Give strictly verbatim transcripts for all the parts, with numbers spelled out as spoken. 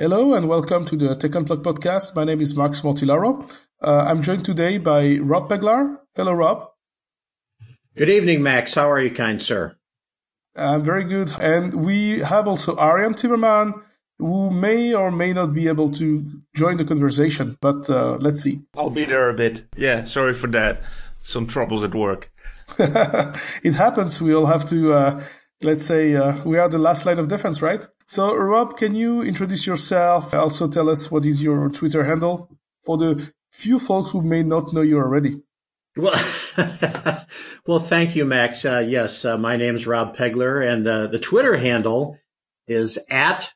Hello and welcome to the Tech Unplugged podcast. My name is Max Mortillaro. Uh, I'm joined today by Rob Peglar. Hello, Rob. Good evening, Max. How are you, kind sir? I'm very good. And we have also Arjan Timmerman, who may or may not be able to join the conversation, but uh, let's see. I'll be there a bit. Yeah, sorry for that. Some troubles at work. It happens. We all have to, uh, let's say, uh, we are the last line of defense, right? So, Rob, can you introduce yourself? Also tell us what is your Twitter handle for the few folks who may not know you already. Well, well, thank you, Max. Uh, yes, uh, my name is Rob Peglar, and uh, the Twitter handle is at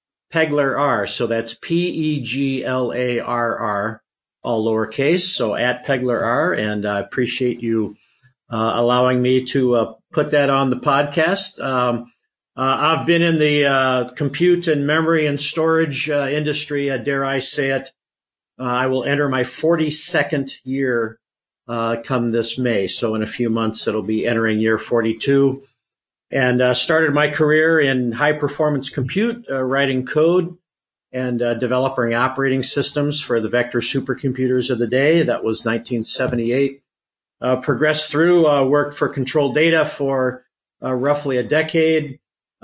PeglarR. So that's P E G L A R R, all lowercase. So at PeglarR, and I appreciate you uh, allowing me to uh, put that on the podcast. Um, Uh, I've been in the uh, compute and memory and storage uh, industry, uh, dare I say it. Uh, I will enter my forty-second year uh, come this May. So in a few months, it'll be entering year forty-two. And uh, started my career in high-performance compute, uh, writing code and uh, developing operating systems for the vector supercomputers of the day. That was nineteen seventy-eight. Uh, progressed through, uh, worked for Control Data for uh, roughly a decade.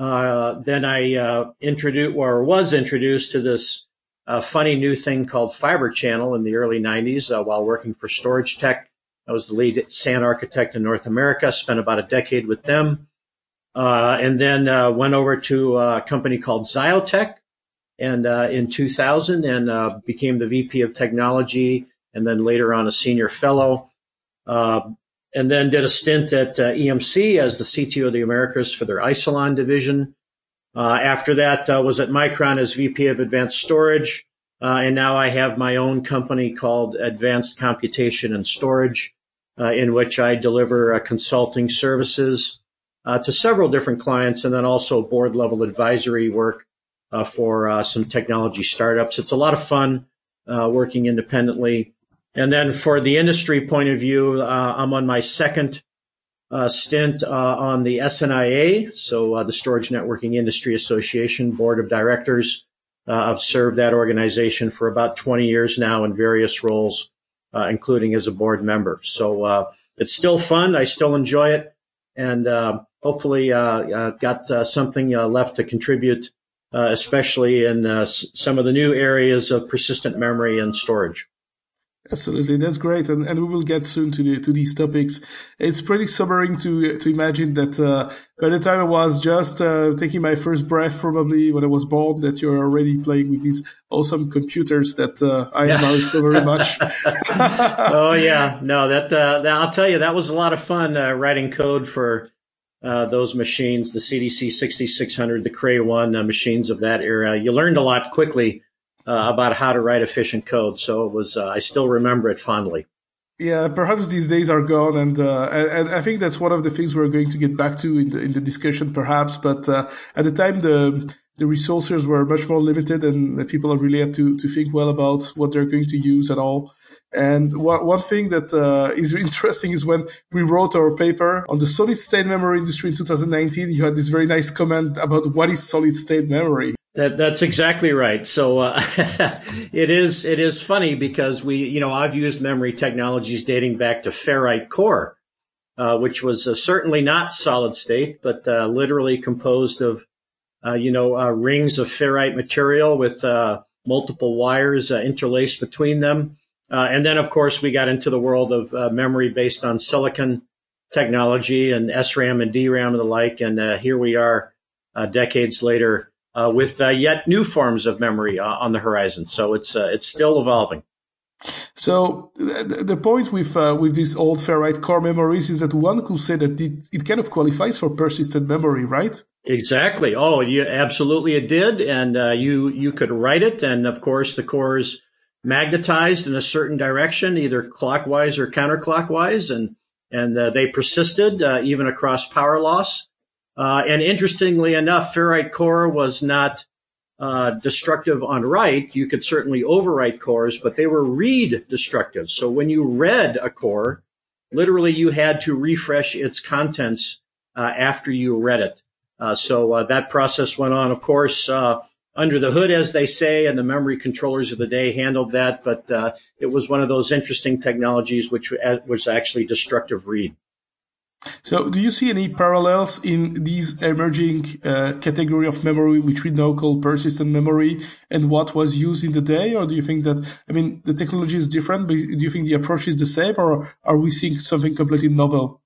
Uh, then I uh, introduced or was introduced to this uh, funny new thing called Fiber Channel in the early nineties uh, while working for Storage Tech. I was the lead S A N architect in North America, spent about a decade with them, uh, and then uh, went over to a company called Xiotech and uh, in two thousand and uh, became the V P of technology and then later on a senior fellow. Uh, And then did a stint at uh, E M C as the C T O of the Americas for their Isilon division. Uh, after that, uh, was at Micron as V P of Advanced Storage. Uh, and now I have my own company called Advanced Computation and Storage, uh, in which I deliver uh, consulting services uh, to several different clients and then also board-level advisory work uh, for uh, some technology startups. It's a lot of fun uh, working independently. And then for the industry point of view, uh, I'm on my second uh, stint uh, on the S N I A, so uh, the Storage Networking Industry Association Board of Directors. Uh, I've served that organization for about twenty years now in various roles, uh, including as a board member. So uh, it's still fun. I still enjoy it. And uh, hopefully uh, uh, got uh, something uh, left to contribute, uh, especially in uh, s- some of the new areas of persistent memory and storage. Absolutely, that's great, and and we will get soon to the to these topics. It's pretty sobering to to imagine that uh, by the time I was just uh, taking my first breath, probably when I was born, that you're already playing with these awesome computers that uh, I admire so very much. Oh yeah, no, that, uh, that I'll tell you, that was a lot of fun uh, writing code for uh, those machines, the C D C sixty-six hundred, the Cray one uh, machines of that era. You learned a lot quickly Uh, about how to write efficient code. So it was, uh, I still remember it fondly. Yeah, perhaps these days are gone, and, uh, and and I think that's one of the things we're going to get back to in the in the discussion, perhaps. But uh, at the time, the the resources were much more limited, and people really had to to think well about what they're going to use and all. And one one thing that uh, is interesting is when we wrote our paper on the solid state memory industry in two thousand nineteen, you had this very nice comment about what is solid state memory. That, that's exactly right. So uh, it is it is funny because we, you know, I've used memory technologies dating back to ferrite core, uh, which was uh, certainly not solid state, but uh, literally composed of, uh, you know, uh, rings of ferrite material with uh, multiple wires uh, interlaced between them. Uh, and then, of course, we got into the world of uh, memory based on silicon technology and S RAM and D RAM and the like. And uh, here we are uh, decades later. Uh, with uh, yet new forms of memory uh, on the horizon, so it's uh, it's still evolving. So the, the point with uh, with these old ferrite core memories is that one could say that it, it kind of qualifies for persistent memory, right? Exactly. Oh, you, absolutely, it did, and uh, you you could write it, and of course the core is magnetized in a certain direction, either clockwise or counterclockwise, and and uh, they persisted uh, even across power loss. Uh, and interestingly enough, ferrite core was not uh, destructive on write. You could certainly overwrite cores, but they were read destructive. So when you read a core, literally you had to refresh its contents uh, after you read it. Uh, so uh, that process went on, of course, uh, under the hood, as they say, and the memory controllers of the day handled that. But uh, it was one of those interesting technologies which was actually destructive read. So do you see any parallels in these emerging uh, category of memory, which we now call persistent memory, and what was used in the day? Or do you think that, I mean, the technology is different, but do you think the approach is the same, or are we seeing something completely novel?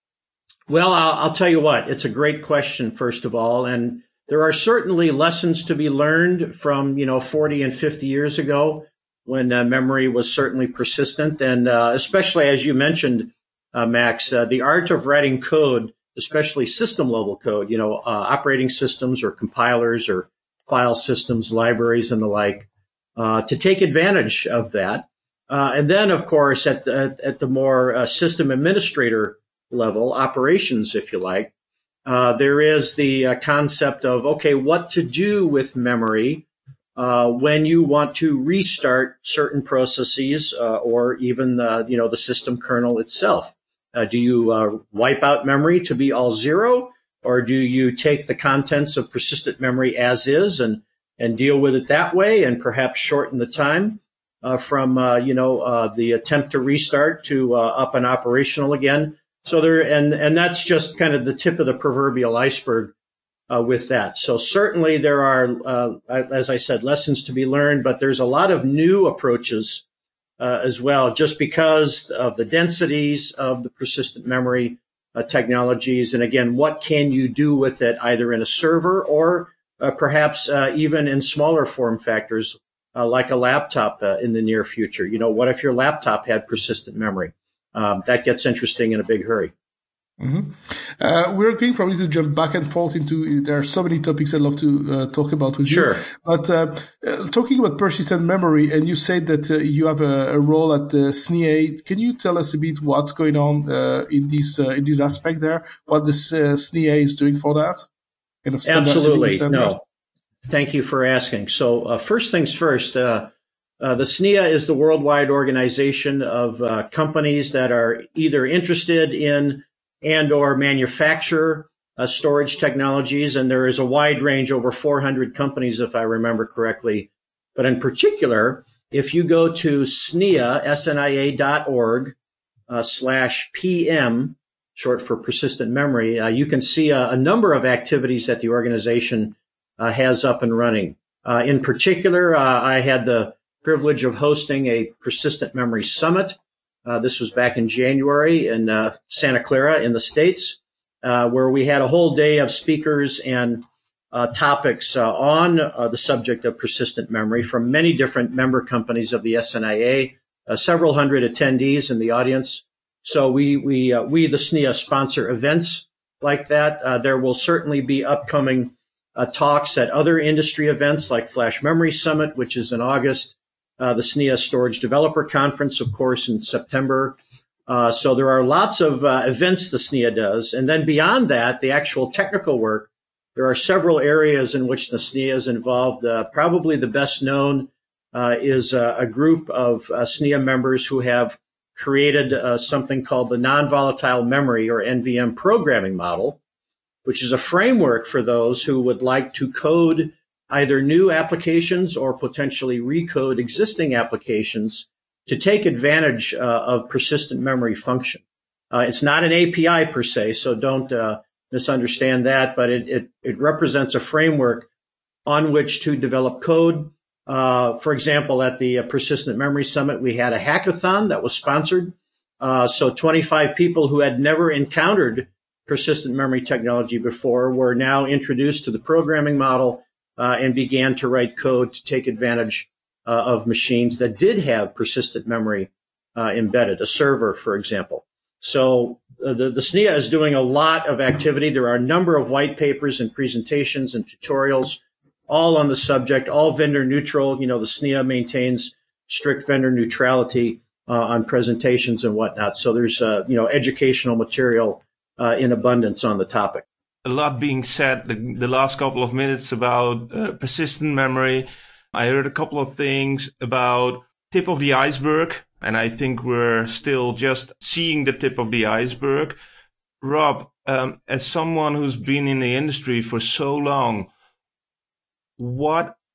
Well, I'll, I'll tell you what, it's a great question, first of all. And there are certainly lessons to be learned from, you know, forty and fifty years ago when uh, memory was certainly persistent. And uh, especially, as you mentioned, uh, Max, uh, the art of writing code, especially system level code, you know, uh, operating systems or compilers or file systems, libraries and the like, uh, to take advantage of that. Uh, and then, of course, at the, at the more uh, system administrator level, operations, if you like, uh, there is the uh, concept of, okay, what to do with memory uh, when you want to restart certain processes uh, or even, uh, you know, the system kernel itself. Uh, do you uh, wipe out memory to be all zero, or do you take the contents of persistent memory as is and, and deal with it that way and perhaps shorten the time uh, from, uh, you know, uh, the attempt to restart to uh, up and operational again? So there, and, and that's just kind of the tip of the proverbial iceberg uh, with that. So certainly there are, uh, as I said, lessons to be learned, but there's a lot of new approaches uh, as well, just because of the densities of the persistent memory uh, technologies. And again, what can you do with it either in a server or uh, perhaps uh, even in smaller form factors uh, like a laptop uh, in the near future? You know, what if your laptop had persistent memory? Um, that gets interesting in a big hurry. Mm-hmm. Uh, we're going probably to jump back and forth into, there are so many topics I'd love to uh, talk about with sure. you. But uh, uh, talking about persistent memory, and you said that uh, you have a, a role at the S N I A. Can you tell us a bit what's going on uh, in this uh, in this aspect there? What the uh, S N I A is doing for that? Kind of standard, Absolutely. No. Thank you for asking. So uh, first things first. Uh, Uh, the S N I A is the worldwide organization of uh, companies that are either interested in and or manufacture uh, storage technologies. And there is a wide range, over four hundred companies, if I remember correctly. But in particular, if you go to S N I A, S N I A dot org uh, slash P M, short for persistent memory, uh, you can see a, a number of activities that the organization uh, has up and running. Uh, in particular, uh, I had the privilege of hosting a persistent memory summit. Uh, this was back in January in uh, Santa Clara in the States, uh, where we had a whole day of speakers and uh, topics uh, on uh, the subject of persistent memory from many different member companies of the S N I A, uh, several hundred attendees in the audience. So we, we, uh, we, the S N I A, sponsor events like that. Uh, there will certainly be upcoming uh, talks at other industry events like Flash Memory Summit, which is in August. Uh, the S N I A Storage Developer Conference, of course, in September. Uh, so there are lots of uh, events the S N I A does. And then beyond that, the actual technical work, there are several areas in which the S N I A is involved. Uh, probably the best known uh, is uh, a group of uh, S N I A members who have created uh, something called the Non-Volatile Memory, or N V M, programming model, which is a framework for those who would like to code either new applications or potentially recode existing applications to take advantage uh, of persistent memory function. Uh, it's not an A P I per se, so don't uh, misunderstand that, but it, it, it represents a framework on which to develop code. Uh, for example, at the uh, Persistent Memory Summit, we had a hackathon that was sponsored. Uh, so twenty-five people who had never encountered persistent memory technology before were now introduced to the programming model Uh, and began to write code to take advantage uh, of machines that did have persistent memory uh, embedded, a server, for example. So uh, the, the S N I A is doing a lot of activity. There are a number of white papers and presentations and tutorials, all on the subject, all vendor neutral. You know, the S N I A maintains strict vendor neutrality uh, on presentations and whatnot. So there's, uh, you know, educational material uh, in abundance on the topic. A lot being said the, the last couple of minutes about uh, persistent memory. I heard a couple of things about tip of the iceberg, and I think we're still just seeing the tip of the iceberg. Rob, um, as someone who's been in the industry for so long, what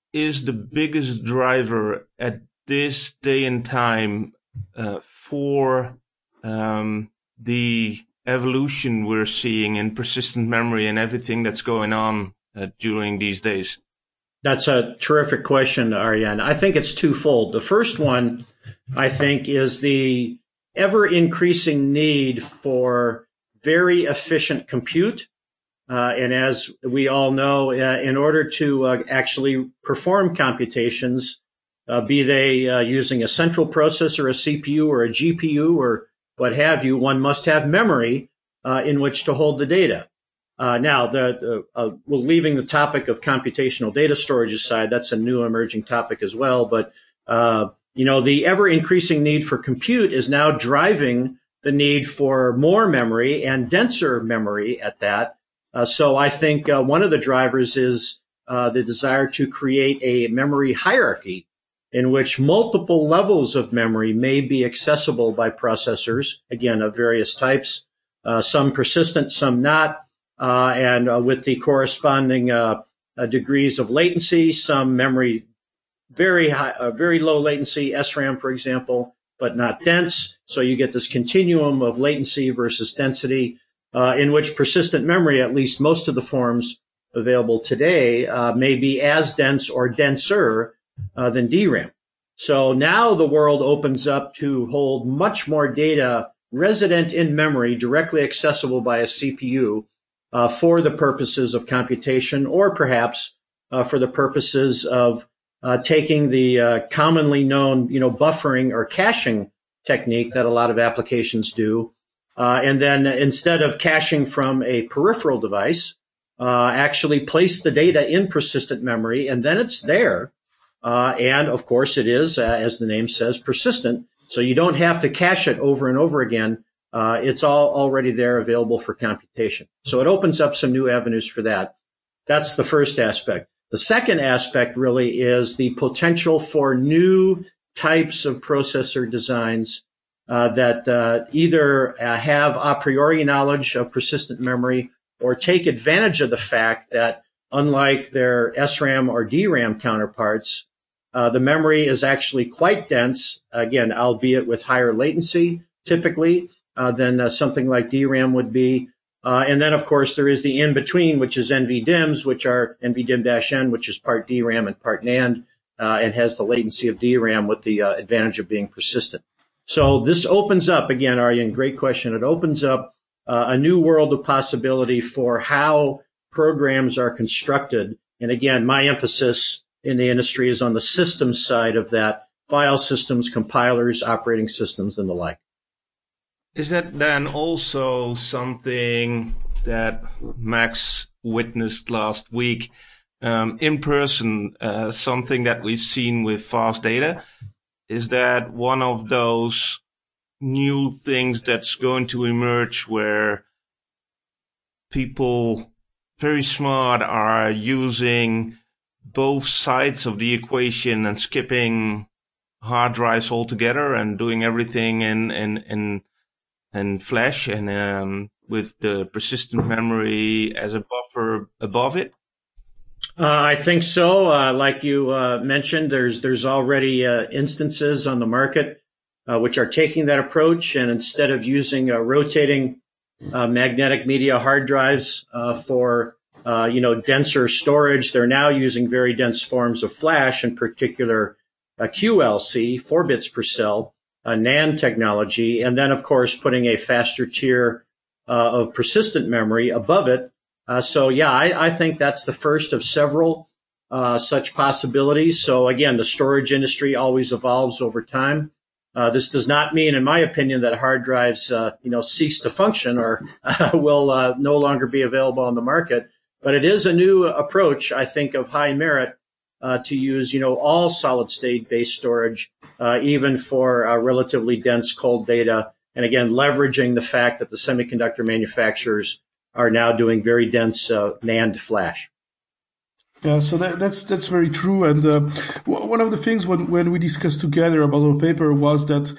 is the biggest driver at this day and time uh, for um, the evolution we're seeing in persistent memory and everything that's going on uh, during these days? That's a terrific question, Arjan. I think it's twofold. The first one, I think, is the ever-increasing need for very efficient compute. Uh, and as we all know, uh, in order to uh, actually perform computations, uh, be they uh, using a central processor, a C P U, or a G P U, or what have you, one must have memory uh, in which to hold the data. Uh, now, the, uh, uh, well, leaving the topic of computational data storage aside, that's a new emerging topic as well. But, uh, you know, the ever-increasing need for compute is now driving the need for more memory and denser memory at that. Uh, so I think uh, one of the drivers is uh, the desire to create a memory hierarchy in which multiple levels of memory may be accessible by processors, again, of various types, uh, some persistent, some not, uh, and uh, with the corresponding uh, uh, degrees of latency, some memory very high, uh, very low latency, S RAM, for example, but not dense. So you get this continuum of latency versus density. Uh, in which persistent memory, at least most of the forms available today, uh, may be as dense or denser uh, than D RAM. So now the world opens up to hold much more data resident in memory, directly accessible by a C P U uh, for the purposes of computation, or perhaps uh, for the purposes of uh, taking the uh, commonly known, you know, buffering or caching technique that a lot of applications do. Uh, and then instead of caching from a peripheral device, uh, actually place the data in persistent memory, and then it's there. Uh, and of course it is, uh, as the name says, persistent. So you don't have to cache it over and over again. Uh, it's all already there available for computation. So it opens up some new avenues for that. That's the first aspect. The second aspect really is the potential for new types of processor designs Uh, that uh, either uh, have a priori knowledge of persistent memory or take advantage of the fact that, unlike their S RAM or D RAM counterparts, uh, the memory is actually quite dense, again, albeit with higher latency, typically, uh, than uh, something like D RAM would be. Uh, and then, of course, there is the in-between, which is N V D I Ms, which are N V D I M-N, which is part D RAM and part NAND, uh, and has the latency of D RAM with the uh, advantage of being persistent. So this opens up, again, Arjan, great question. It opens up uh, a new world of possibility for how programs are constructed. And again, my emphasis in the industry is on the systems side of that, file systems, compilers, operating systems, and the like. Is that then also something that Max witnessed last week um, in person, uh, something that we've seen with fast data? Is that one of those new things that's going to emerge where people very smart are using both sides of the equation and skipping hard drives altogether and doing everything in in in, in flash and um, with the persistent memory as a buffer above it? Uh, I think so. Uh, like you uh, mentioned, there's there's already uh, instances on the market uh, which are taking that approach, and instead of using uh, rotating uh, magnetic media hard drives uh, for uh, you know denser storage, they're now using very dense forms of flash, in particular uh, Q L C, four bits per cell, uh, NAND technology, and then of course putting a faster tier uh, of persistent memory above it. Uh, so, yeah, I, I think that's the first of several uh, such possibilities. So, again, the storage industry always evolves over time. Uh, this does not mean, in my opinion, that hard drives, uh, you know, cease to function or uh, will uh, no longer be available on the market. But it is a new approach, I think, of high merit uh, to use, you know, all solid-state-based storage, uh, even for uh, relatively dense cold data. And, again, leveraging the fact that the semiconductor manufacturers are now doing very dense uh, NAND flash. Yeah, so that, that's that's very true. And uh, w- one of the things when, when we discussed together about our paper was that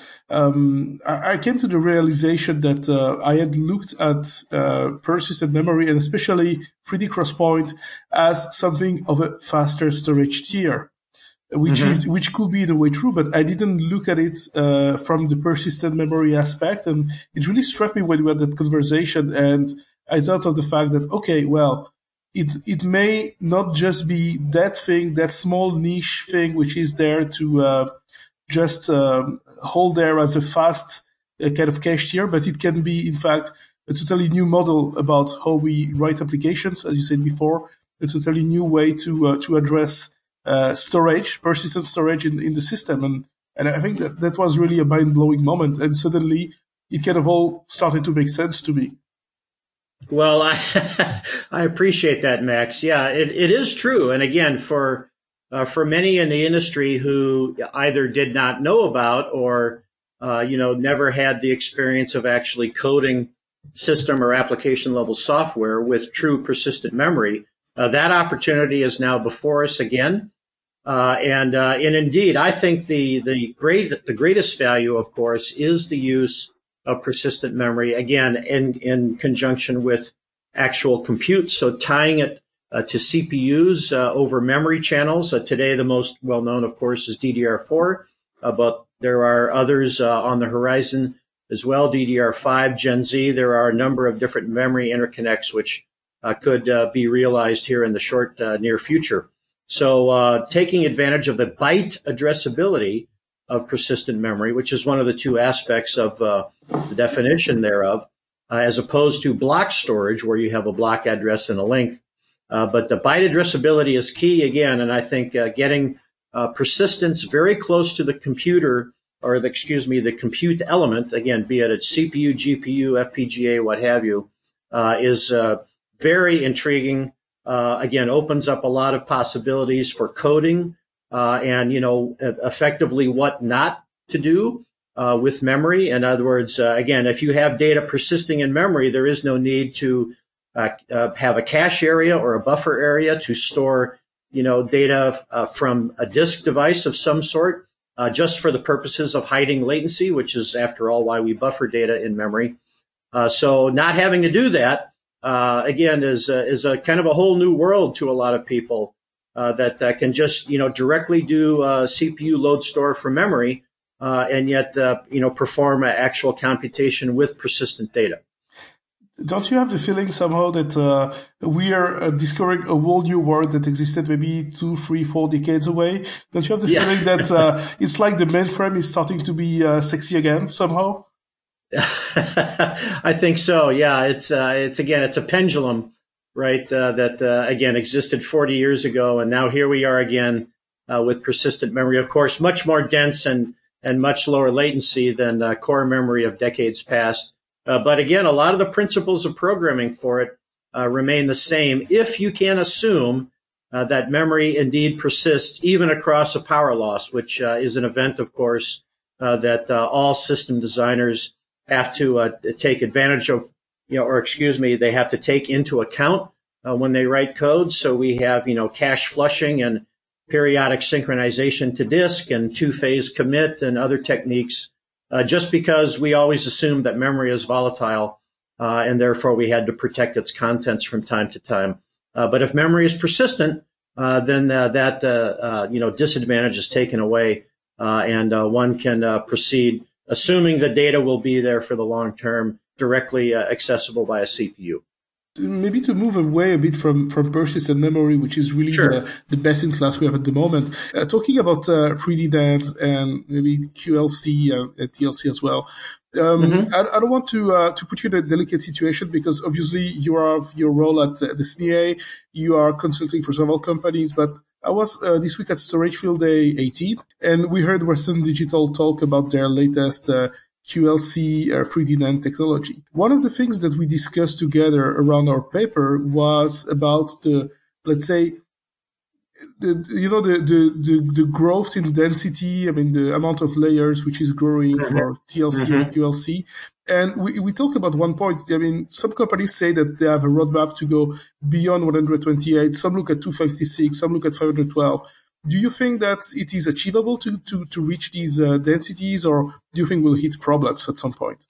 um, I, I came to the realization that uh, I had looked at uh, persistent memory and especially three D XPoint as something of a faster storage tier, which mm-hmm. is which could be in a way true, but I didn't look at it uh, from the persistent memory aspect. And it really struck me when we had that conversation, and I thought of the fact that okay, well. It it may not just be that thing, that small niche thing, which is there to uh, just um, hold there as a fast uh, kind of cache tier, but it can be, in fact, a totally new model about how we write applications, as you said before, a totally new way to uh, to address uh, storage, persistent storage in, in the system. And, and I think that that was really a mind-blowing moment. And suddenly it kind of all started to make sense to me. Well, I I appreciate that, Max. Yeah, it, it is true. And again, for uh, for many in the industry who either did not know about or uh, you know never had the experience of actually coding system or application level software with true persistent memory, uh, that opportunity is now before us again. Uh, and uh, and indeed, I think the the great the greatest value, of course, is the use of persistent memory, again, in, in conjunction with actual compute. So tying it uh, to C P Us uh, over memory channels. Uh, today, the most well-known, of course, is D D R four, uh, but there are others uh, on the horizon as well, D D R five, Gen Z. There are a number of different memory interconnects which uh, could uh, be realized here in the short, uh, near future. So uh, taking advantage of the byte addressability of persistent memory, which is one of the two aspects of uh, the definition thereof, uh, as opposed to block storage, where you have a block address and a length. Uh, but the byte addressability is key again, and I think uh, getting uh, persistence very close to the computer, or the, excuse me, the compute element, again, be it a C P U, G P U, F P G A, what have you, uh, is uh, very intriguing. Uh, again, opens up a lot of possibilities for coding. Uh, and, you know, effectively what not to do uh, with memory. In other words, uh, again, if you have data persisting in memory, there is no need to uh, uh, have a cache area or a buffer area to store, you know, data uh, from a disk device of some sort, uh, just for the purposes of hiding latency, which is, after all, why we buffer data in memory. Uh, so not having to do that, uh, again, is, uh, is a kind of a whole new world to a lot of people. Uh, that uh, can just, you know, directly do uh, C P U load store from memory, uh, and yet, uh, you know, perform an actual computation with persistent data. Don't you have the feeling somehow that uh, we are uh, discovering a whole new world that existed maybe two, three, four decades away? Don't you have the yeah. feeling that uh, it's like the mainframe is starting to be uh, sexy again somehow? I think so. Yeah, it's uh, it's again, it's a pendulum. Right, uh, that, uh, again, existed forty years ago. And now here we are again uh, with persistent memory, of course, much more dense and, and much lower latency than uh, core memory of decades past. Uh, but again, a lot of the principles of programming for it uh, remain the same if you can assume uh, that memory indeed persists even across a power loss, which uh, is an event, of course, uh, that uh, all system designers have to uh, take advantage of. You know, or excuse me, they have to take into account uh, when they write code. So we have, you know, cache flushing and periodic synchronization to disk and two-phase commit and other techniques, uh, just because we always assume that memory is volatile, uh, and therefore we had to protect its contents from time to time. Uh, but if memory is persistent, uh, then uh, that, uh, uh, you know, disadvantage is taken away, uh, and uh, one can uh, proceed, assuming the data will be there for the long term, directly uh, accessible by a C P U. Maybe to move away a bit from, from persistent memory, which is really sure. the, the best in class we have at the moment, uh, talking about uh, three D NAND and maybe Q L C and, and T L C as well. Um, mm-hmm. I, I don't want to uh, to put you in a delicate situation because obviously you have your role at uh, the S N I A, you are consulting for several companies, but I was uh, this week at Storage Field Day eighteen, and we heard Western Digital talk about their latest uh, Q L C uh, three D NAND technology. One of the things that we discussed together around our paper was about the, let's say, the, you know, the, the, the, the growth in density, I mean, the amount of layers which is growing mm-hmm. for T L C mm-hmm. and Q L C. And we, we talked about one point. I mean, some companies say that they have a roadmap to go beyond one hundred twenty-eight. Some look at two fifty-six, some look at five hundred twelve. Do you think that it is achievable to, to, to reach these uh, densities, or do you think we'll hit problems at some point?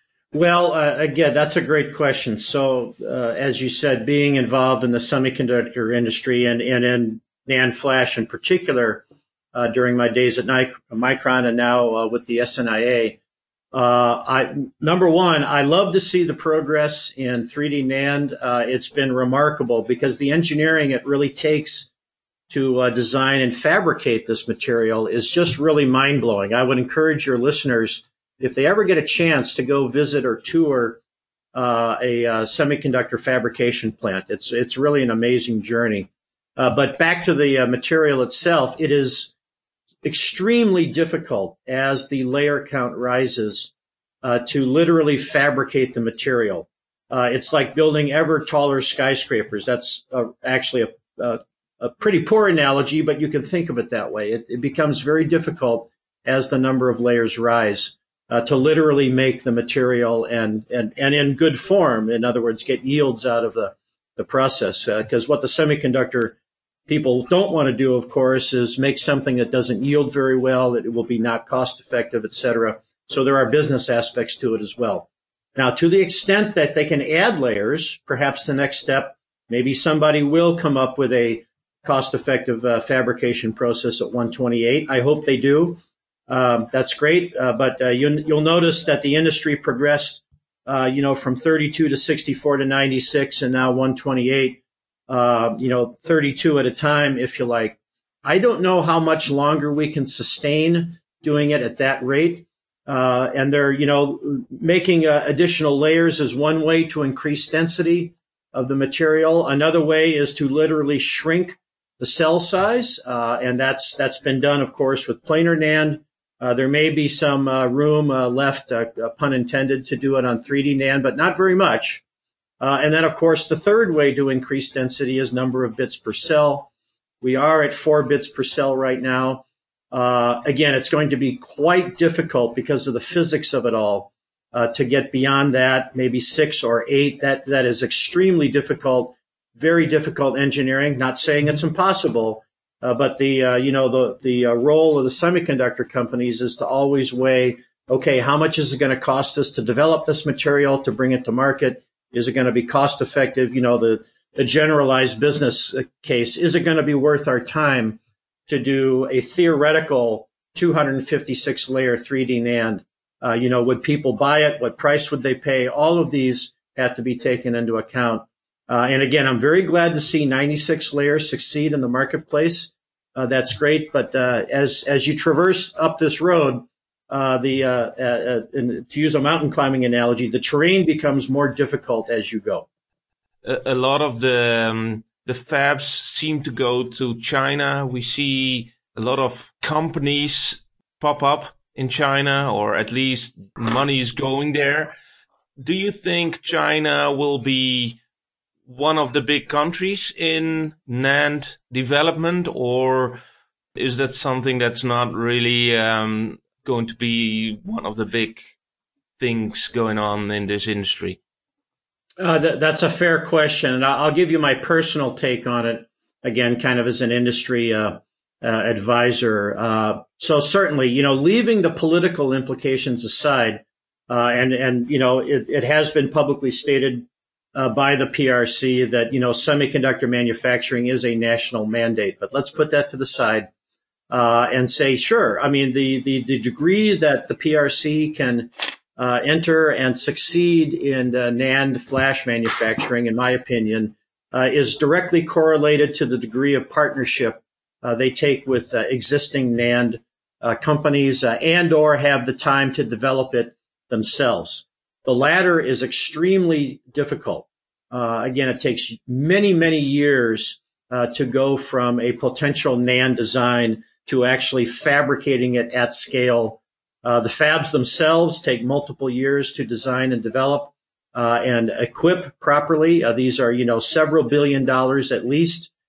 Well, uh, again, that's a great question. So, uh, as you said, being involved in the semiconductor industry and, and in NAND flash in particular, uh, during my days at Micron and now uh, with the S N I A, uh, I, number one, I love to see the progress in three D NAND. Uh, it's been remarkable because the engineering it really takes to uh, design and fabricate this material is just really mind-blowing. I would encourage your listeners, if they ever get a chance, to go visit or tour uh, a uh, semiconductor fabrication plant. It's it's really an amazing journey. Uh, but back to the uh, material itself, it is extremely difficult as the layer count rises uh, to literally fabricate the material. Uh, it's like building ever taller skyscrapers. That's uh, actually a, a, a pretty poor analogy, but you can think of it that way. It, it becomes very difficult as the number of layers rise. Uh, to literally make the material and, and, and in good form. In other words, get yields out of the, the process. Because uh, what the semiconductor people don't want to do, of course, is make something that doesn't yield very well, that it will be not cost effective, et cetera. So there are business aspects to it as well. Now, to the extent that they can add layers, perhaps the next step, maybe somebody will come up with a cost effective uh, fabrication process at one twenty-eight. I hope they do. Um, that's great, uh, but uh, you, you'll notice that the industry progressed, uh, you know, from thirty-two to sixty-four to ninety-six, and now one twenty-eight, uh, you know, thirty-two at a time, if you like. I don't know how much longer we can sustain doing it at that rate. Uh, and they're, you know, making uh, additional layers is one way to increase density of the material. Another way is to literally shrink the cell size, uh, and that's that's been done, of course, with planar NAND. Uh, there may be some uh, room uh, left, uh, pun intended, to do it on three D NAND, but not very much. Uh, and then, of course, the third way to increase density is number of bits per cell. We are at four bits per cell right now. Uh, again, it's going to be quite difficult because of the physics of it all uh, to get beyond that, maybe six or eight. That that is extremely difficult, very difficult engineering. Not saying it's impossible. Uh, but the, uh, you know, the, the uh, role of the semiconductor companies is to always weigh, okay, how much is it going to cost us to develop this material, to bring it to market? Is it going to be cost effective? You know, the, the generalized business case, is it going to be worth our time to do a theoretical two fifty-six layer three D NAND? Uh, you know, would people buy it? What price would they pay? All of these have to be taken into account. Uh, and again, I'm very glad to see ninety-six layers succeed in the marketplace. Uh, that's great. But uh, as as you traverse up this road, uh, the uh, uh, and to use a mountain climbing analogy, the terrain becomes more difficult as you go. A, a lot of the um, the fabs seem to go to China. We see a lot of companies pop up in China, or at least money is going there. Do you think China will be one of the big countries in NAND development, or is that something that's not really um, going to be one of the big things going on in this industry? Uh, th- that's a fair question, and I'll give you my personal take on it, again, kind of as an industry uh, uh, advisor. Uh, so certainly, you know, leaving the political implications aside, uh, and, and you know, it, it has been publicly stated Uh, by the P R C that, you know, semiconductor manufacturing is a national mandate. But let's put that to the side uh, and say, sure, I mean, the, the, the degree that the P R C can uh, enter and succeed in uh, NAND flash manufacturing, in my opinion, uh, is directly correlated to the degree of partnership uh, they take with uh, existing NAND uh, companies uh, and or have the time to develop it themselves. The latter is extremely difficult. Uh, again, it takes many, many years uh, to go from a potential NAND design to actually fabricating it at scale. Uh, the fabs themselves take multiple years to design and develop uh, and equip properly. Uh, these are, you know, several billion dollars at least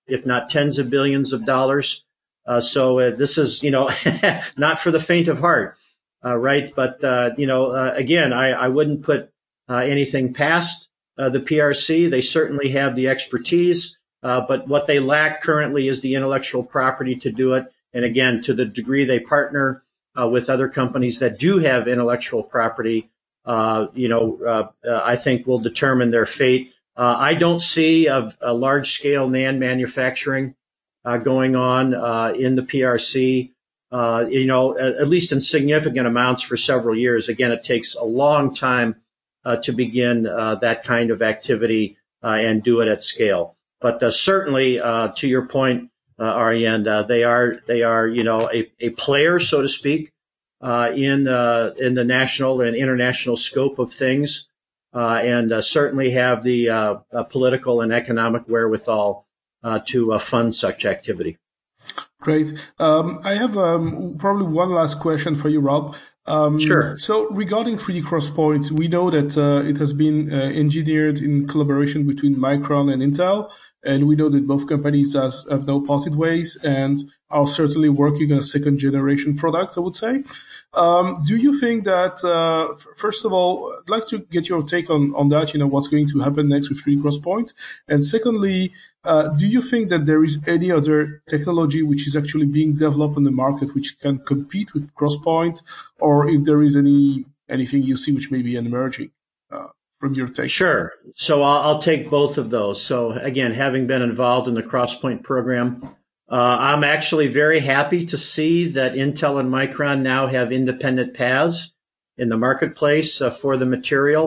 if not tens of billions of dollars. Uh, so uh, this is, you know, not for the faint of heart, uh, right? But, uh, you know, uh, again, I, I wouldn't put uh, anything past uh, the P R C. They certainly have the expertise, uh, but what they lack currently is the intellectual property to do it. And again, to the degree they partner uh, with other companies that do have intellectual property, uh, you know, uh, uh, I think will determine their fate. Uh, I don't see a, a large-scale NAND manufacturing Uh, going on uh, in the P R C, uh, you know, at, at least in significant amounts for several years. Again, it takes a long time uh, to begin uh, that kind of activity uh, and do it at scale. But uh, certainly, uh, to your point, uh, Arjen, uh, they are they are you know a, a player, so to speak, uh, in uh, in the national and international scope of things, uh, and uh, certainly have the uh, uh, political and economic wherewithal Uh, to uh, fund such activity. Great. Um, I have um, probably one last question for you, Rob. Um, sure. So regarding three D XPoint, we know that uh, it has been uh, engineered in collaboration between Micron and Intel, and we know that both companies has, have now parted ways and are certainly working on a second generation product, I would say. Um, do you think that, uh, f- first of all, I'd like to get your take on, on that, you know, what's going to happen next with three D XPoint? And secondly, uh, do you think that there is any other technology which is actually being developed on the market which can compete with XPoint, or if there is any anything you see which may be emerging uh, from your take? Sure. So I'll, I'll take both of those. So again, having been involved in the XPoint program, Uh, I'm actually very happy to see that Intel and Micron now have independent paths in the marketplace uh, for the material.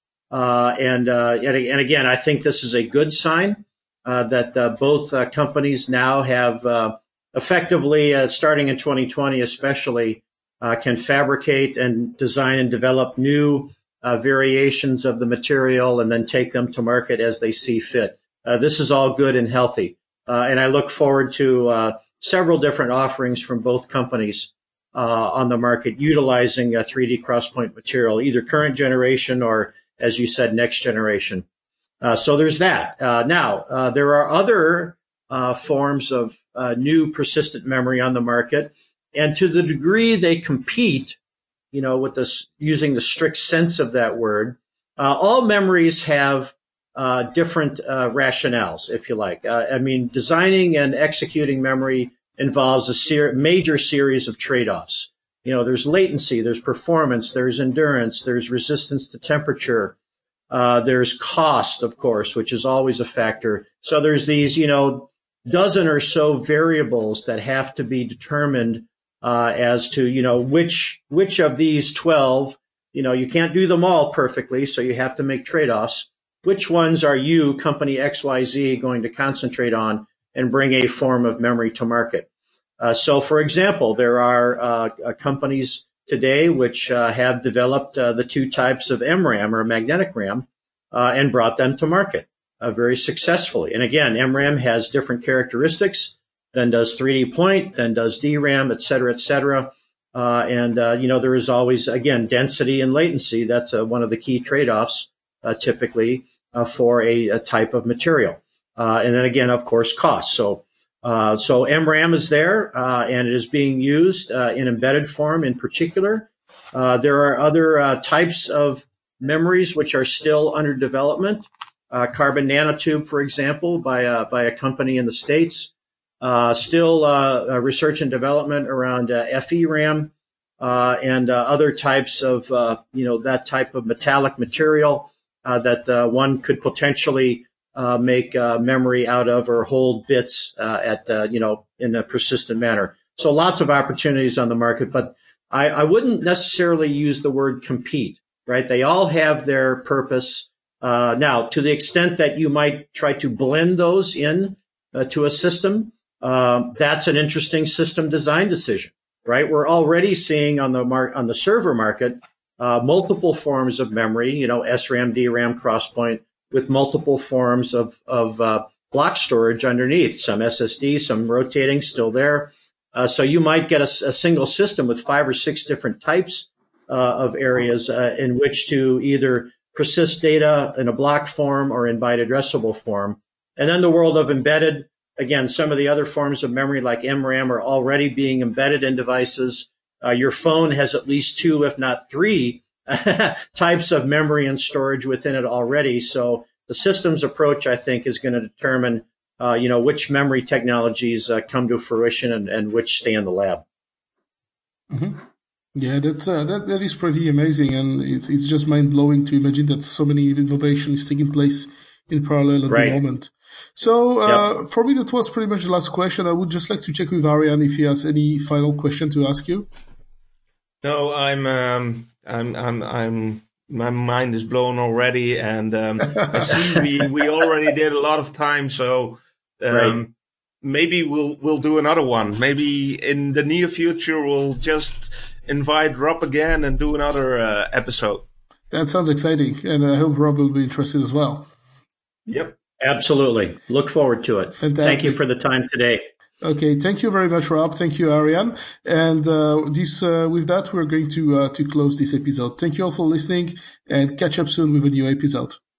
Uh, and, uh, and, and again, I think this is a good sign uh, that uh, both uh, companies now have uh, effectively, uh, starting in twenty twenty especially, uh, can fabricate and design and develop new uh, variations of the material and then take them to market as they see fit. Uh, this is all good and healthy. Uh, and I look forward to uh, several different offerings from both companies uh, on the market utilizing a three D XPoint material, either current generation or, as you said, next generation. Uh, so there's that. Uh, now, uh, there are other uh, forms of uh, new persistent memory on the market. And to the degree they compete, you know, with this, using the strict sense of that word, uh, all memories have Uh, different uh, rationales, if you like. Uh, I mean, designing and executing memory involves a ser- major series of trade-offs. You know, there's latency, there's performance, there's endurance, there's resistance to temperature, uh, there's cost, of course, which is always a factor. So there's these, you know, dozen or so variables that have to be determined uh, as to, you know, which which of these twelve, you know, you can't do them all perfectly, so you have to make trade-offs. Which ones are you, company X Y Z, going to concentrate on and bring a form of memory to market? Uh, so, for example, there are uh, uh, companies today which uh, have developed uh, the two types of M RAM or magnetic RAM uh, and brought them to market uh, very successfully. And again, M RAM has different characteristics than does three D Point, than does D RAM, et cetera, et cetera. Uh, and, uh, you know, there is always, again, density and latency. That's uh, one of the key trade-offs uh, typically. Uh, for a, a type of material. Uh, and then again, of course, cost. So, uh, so M RAM is there, uh, and it is being used uh, in embedded form in particular. Uh, there are other uh, types of memories which are still under development. Uh, carbon nanotube, for example, by a, by a company in the States. Uh, still uh, research and development around uh, F E RAM uh, and uh, other types of, uh, you know, that type of metallic material. Uh, that uh, one could potentially uh, make uh, memory out of or hold bits uh, at, uh, you know, in a persistent manner. So lots of opportunities on the market, but I, I wouldn't necessarily use the word compete, right? They all have their purpose. Uh, now, to the extent that you might try to blend those in uh, to a system, uh, that's an interesting system design decision, right? We're already seeing on the mar- on the server market Uh, multiple forms of memory, you know, S RAM, D RAM, XPoint, with multiple forms of, of uh, block storage underneath, some S S D, some rotating, still there. Uh, so you might get a, a single system with five or six different types uh, of areas uh, in which to either persist data in a block form or in byte addressable form. And then the world of embedded again, some of the other forms of memory like M RAM are already being embedded in devices. Uh, your phone has at least two, if not three, types of memory and storage within it already. So the systems approach, I think, is going to determine, uh, you know, which memory technologies uh, come to fruition and, and which stay in the lab. Mm-hmm. Yeah, that's uh, that that is pretty amazing, and it's it's just mind blowing to imagine that so many innovations taking place in parallel at right. the moment. So uh, yep. for me, that was pretty much the last question. I would just like to check with Arian if he has any final question to ask you. No, I'm um, I'm I'm I'm my mind is blown already, and um, I see we we already did a lot of time, so. Um, right. Maybe we'll we'll do another one. Maybe in the near future we'll just invite Rob again and do another uh, episode. That sounds exciting, and I hope Rob will be interested as well. Yep, absolutely. Look forward to it. Fantastic. Thank you for the time today. Okay, thank you very much, Rob. Thank you, Arian. And uh, this uh, with that, we're going to uh, to close this episode. Thank you all for listening, and catch up soon with a new episode.